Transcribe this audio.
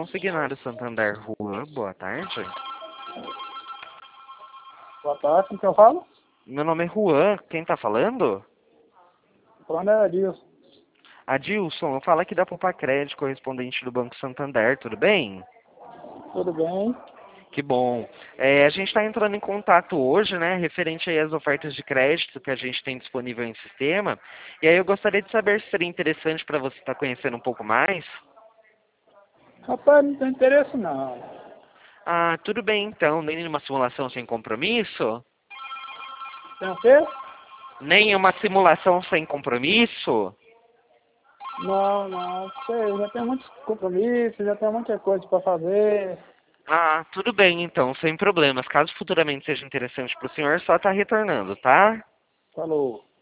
consignário Santander Juan, boa tarde. Boa tarde, com quem eu falo? Meu nome é Juan, quem tá falando? Falando é Adilson. Adilson, eu falo aqui da Poupa Crédito, correspondente do Banco Santander, tudo bem? Tudo bem? Que bom. A gente está entrando em contato hoje, né, referente aí às ofertas de crédito que a gente tem disponível em sistema. E aí eu gostaria de saber se seria interessante para você estar conhecendo um pouco mais. Rapaz, não tem interesse não. Ah, tudo bem então, nem uma simulação sem compromisso? Tem o quê? Nem uma simulação sem compromisso? Não, sei, já tem muitos compromissos, já tem muita coisa para fazer. Ah, tudo bem então, sem problemas. Caso futuramente seja interessante para o senhor, só tá retornando, tá? Falou.